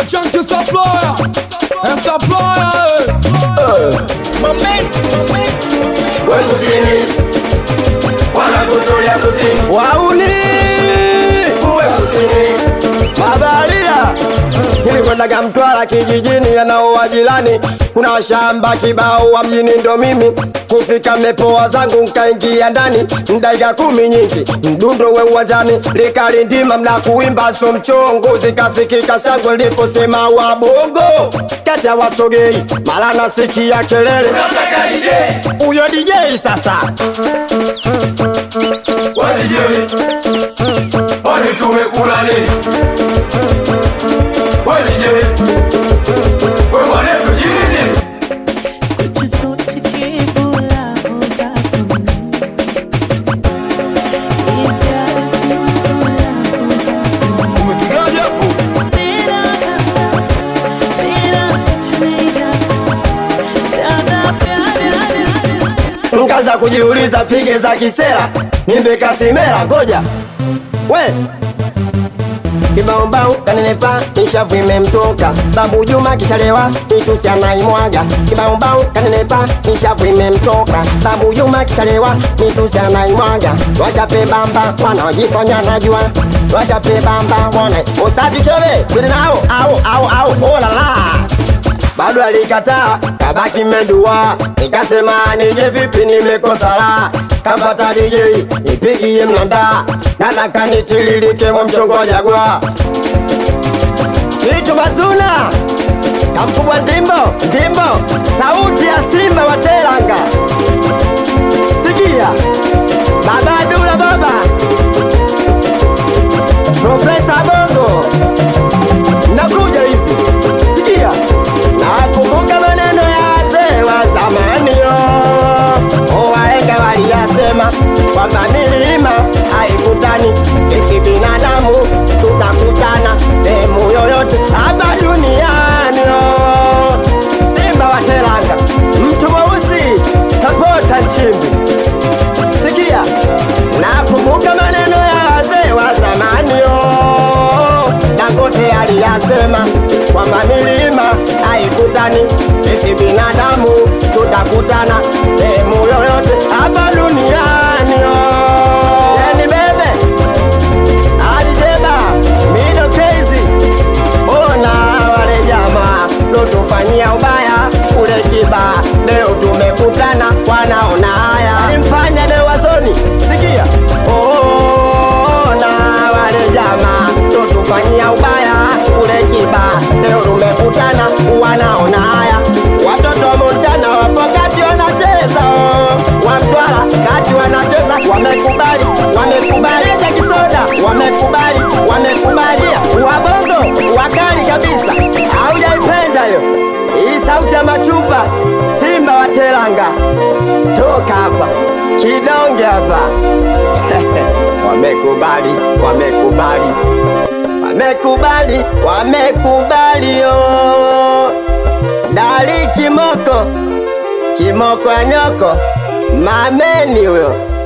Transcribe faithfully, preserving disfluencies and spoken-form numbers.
Chunky supplier, a supplier. Moment, moment. Wewe kusini, wana kuzoea kusini. Wauni Wewe kusini, Mabalia nilikwenda Mtwara kijijini yanao jirani, kuna shamba kibao wa mjini ndo mimi kufika mepoa zangu nkaingia ndani ndaiga kumi nyingi mdundo we uwanjani likalindima mna kuimba so mchongo zikasikika shangwe liposema wabongo kati ya wasogei mara nasikia kelele unataka D J? uyo D J sasa Wa D J, oni tumekula nini? Wa D J, wewe mwanetu jini? कुछ सोच के बोला होगा तुमने, ये प्यार क्यों बोला होगा Umepigaje hapo? तेरा खाता, तेरा कुछ नहीं जाता, ज्यादा प्यार Nkaza kujiuliza pige za kisera nimbe kasimera ngoja we Kibaombao kanenepa nishavu imemtoka Babu Juma kishalewa mitusi anaimwaga Kibaombao kanenepa nishavu imemtoka Babu Juma kishalewa mitusi anaimwaga Wachape bamba wanaojifanya najua Wachape bamba wana Usati chove kwene nao au au au oh la la bado alikataa kabaki medua nikasema nije vipi nimekosa la kampata D J nipigie mnanda nataka nitiririke mwa mchongo jagwa Chitu Bazuna kamkubwa ndimbo ndimbo sauti ya Simba wa Teranga sikia baba Dula baba Profesa Bongo nakuja hivi sikia nakumbuka maneno ya wazee wa zamani yo wahenga waliyasema kwamba milima haikutani sisi binadamu tutakutana sehemu yoyote hapa duniani yo Simba wa Teranga mtu mweusi sapota Nchimbi sikia nakumbuka maneno ya wazee wa zamani yo Dangote aliyasema kwamba milima haikutani sisi binadamu tutakutana sehemu yoyote hapa duniani yo yani bebe alijeba mido crazy ona wale jamaa lotufanyia ubaya kule Kiba leo tumekutana wanaona haya alimfanya Dewazoni sikia ona wale jamaa lotufanyia ubaya kule Kiba leo tumekutana wanaona haya watoto wa Montana wapo kati wanacheza wa Mtwara kati wanacheza wamekubali wamekubali cha kisoda wamekubali wamekubali wabongo wakali kabisa haujaipenda hiyo hii sauti ya machupa Simba wa Teranga toka hapa kidonge hapa wamekubali wamekubali wamekubali wamekubali yo Dali Kimoko Kimoko ya nyoko mameni huyo